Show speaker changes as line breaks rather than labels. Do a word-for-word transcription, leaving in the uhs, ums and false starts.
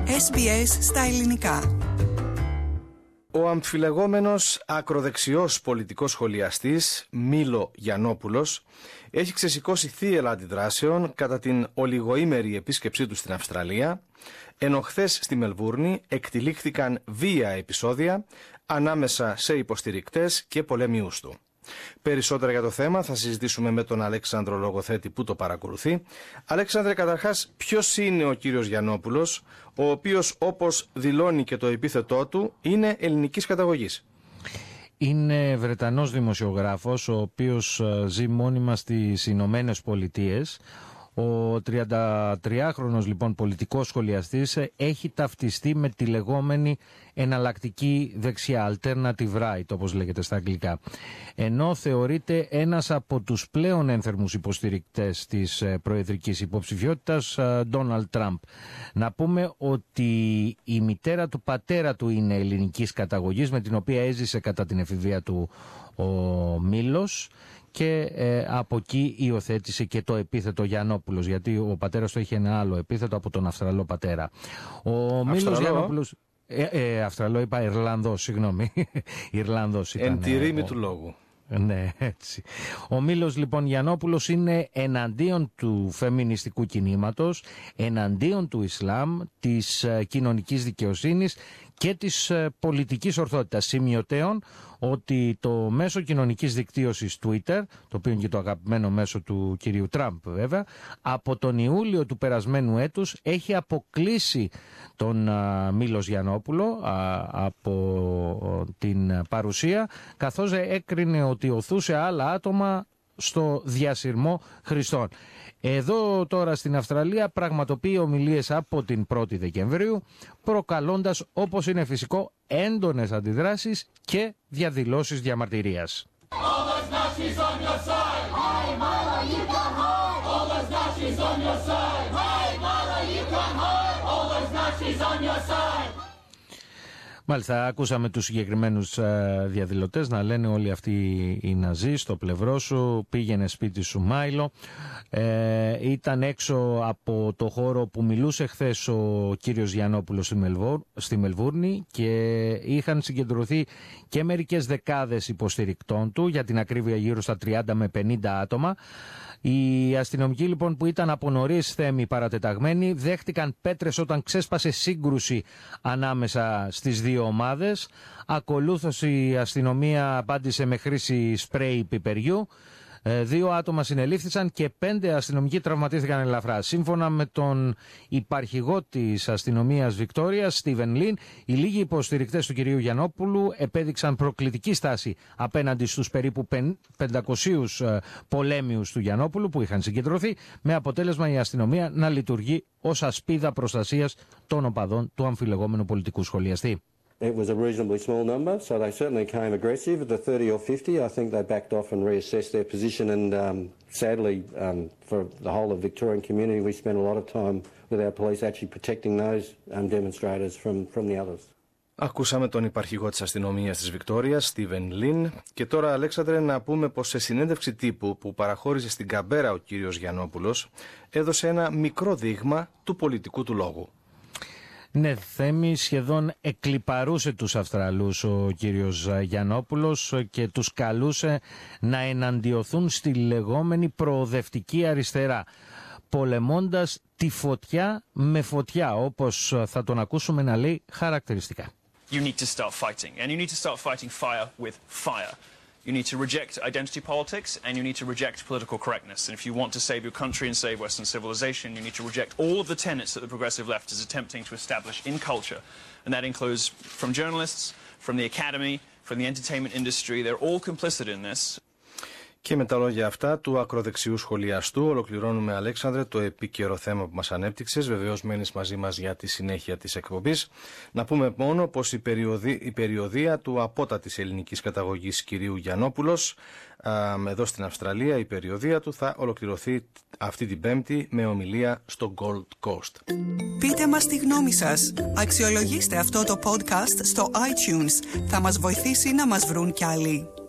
Ες Μπι Ες στα ελληνικά.
Ο αμφιλεγόμενος ακροδεξιός πολιτικός σχολιαστής Μήλο Γιαννόπουλος έχει ξεσηκώσει θύελλα αντιδράσεων κατά την ολιγοήμερη επίσκεψή του στην Αυστραλία, ενώ χθες στη Μελβούρνη εκτυλίχθηκαν βία επεισόδια ανάμεσα σε υποστηρικτές και πολέμιους του. Περισσότερα για το θέμα θα συζητήσουμε με τον Αλέξανδρο Λογοθέτη που το παρακολουθεί. Αλέξανδρε, καταρχάς, ποιος είναι ο κύριος Γιαννόπουλος, ο οποίος, όπως δηλώνει και το επίθετό του, είναι ελληνικής καταγωγής?
Είναι Βρετανός δημοσιογράφος, ο οποίος ζει μόνιμα στις Ηνωμένες Πολιτείες. Ο τριαντατριάχρονος λοιπόν πολιτικός σχολιαστής έχει ταυτιστεί με τη λεγόμενη εναλλακτική δεξιά, alternative right όπως λέγεται στα αγγλικά, ενώ θεωρείται ένας από τους πλέον ένθερμους υποστηρικτές της προεδρικής υποψηφιότητας Ντόναλντ Τραμπ. Να πούμε ότι η μητέρα του πατέρα του είναι ελληνικής καταγωγής, με την οποία έζησε κατά την εφηβεία του ο Μήλος, και ε, από εκεί υιοθέτησε και το επίθετο Γιαννόπουλος, γιατί ο πατέρας του είχε ένα άλλο επίθετο από τον Αυστραλό πατέρα. Ο Μήλος Γιαννόπουλος... Ε, ε, Αυστραλό είπα, Ιρλανδός, συγγνώμη. Ιρλανδός ήταν.
Εν τη ρήμη
ο...
του λόγου.
Ναι, έτσι. Ο Μήλος λοιπόν Γιαννόπουλος είναι εναντίον του φεμινιστικού κινήματος, εναντίον του Ισλάμ, της ε, κοινωνικής δικαιοσύνης και της ε, πολιτικής ορθότητας. Σημειωτέων ότι το μέσο κοινωνικής δικτύωσης Twitter, το οποίο είναι και το αγαπημένο μέσο του κυρίου Τραμπ βέβαια, από τον Ιούλιο του περασμένου έτους έχει αποκλείσει τον α, Μήλος Γιαννόπουλο α, από την παρουσία, καθώς έκρινε ότι οθούσε άλλα άτομα στο διασυρμό χρηστών. Εδώ τώρα στην Αυστραλία πραγματοποιεί ομιλίες από την πρώτη Δεκεμβρίου, προκαλώντας, όπως είναι φυσικό, έντονες αντιδράσεις και διαδηλώσεις διαμαρτυρίας. Μάλιστα, ακούσαμε τους συγκεκριμένους ε, διαδηλωτές να λένε όλοι αυτοί οι Ναζί στο πλευρό σου, πήγαινε σπίτι σου Μάιλο. Ε, ήταν έξω από το χώρο που μιλούσε χθες ο κύριος Γιαννόπουλος στη, Μελβόρ, στη Μελβούρνη, και είχαν συγκεντρωθεί και μερικές δεκάδες υποστηρικτών του, για την ακρίβεια γύρω στα τριάντα με πενήντα άτομα. Οι αστυνομικοί λοιπόν, που ήταν από νωρίς θέμη παρατεταγμένοι, δέχτηκαν πέτρες όταν ξέσπασε σύγκρουση ανάμεσα στις δύο ομάδες. Ακολούθως η αστυνομία απάντησε με χρήση σπρέι πιπεριού. Δύο άτομα συνελήφθησαν και πέντε αστυνομικοί τραυματίστηκαν ελαφρά. Σύμφωνα με τον υπαρχηγό της αστυνομίας Βικτόριας, Στίβεν Λιν, οι λίγοι υποστηρικτές του κυρίου Γιαννόπουλου επέδειξαν προκλητική στάση απέναντι στους περίπου πεντακόσιους πολέμιους του Γιαννόπουλου που είχαν συγκεντρωθεί, με αποτέλεσμα η αστυνομία να λειτουργεί ως ασπίδα προστασίας των οπαδών του αμφιλεγόμενου πολιτικού σχολιαστή.
It was a reasonably small number, so they certainly came aggressive. At the thirty or fifty, I think they backed off and reassessed their position, and um, sadly, um, for the whole of the Victorian community, we spent a lot of time with our police actually protecting those um, demonstrators from, from the others.
Ακούσαμε τον υπαρχηγό της αστυνομίας της Βικτόριας, Στίβεν Λιν. Και τώρα, Αλέξανδρε, να πούμε πως σε συνέντευξη τύπου που παραχώρησε στην Καμπέρα ο κύριος Γιαννόπουλος, έδωσε ένα μικρό δείγμα του πολιτικού του λόγου.
Ναι, Θέμη, σχεδόν εκλιπαρούσε τους Αυστραλούς ο κύριος Γιαννόπουλος και τους καλούσε να εναντιωθούν στη λεγόμενη προοδευτική αριστερά, πολεμώντας τη φωτιά με φωτιά, όπως θα τον ακούσουμε να λέει χαρακτηριστικά.
You need to start fighting, and you need to start fighting fire with fire. You need to reject identity politics, and you need to reject political correctness. And if you want to save your country and save Western civilization, you need to reject all of the tenets that the progressive left is attempting to establish in culture. And that includes from journalists, from the academy, from the entertainment industry. They're all complicit in this.
Και με τα λόγια αυτά του ακροδεξιού σχολιαστού ολοκληρώνουμε, Αλέξανδρε, το επίκαιρο θέμα που μας ανέπτυξες. Βεβαίως μένεις μαζί μας για τη συνέχεια της εκπομπής. Να πούμε μόνο πως η, περιοδία, η περιοδία του απότατης ελληνικής καταγωγής κυρίου Γιαννόπουλος α, εδώ στην Αυστραλία, η περιοδία του θα ολοκληρωθεί αυτή την Πέμπτη με ομιλία στο Gold Coast.
Πείτε μας τη γνώμη σας. Αξιολογήστε αυτό το podcast στο iTunes. Θα μας βοηθήσει να μας βρουν κι άλλοι.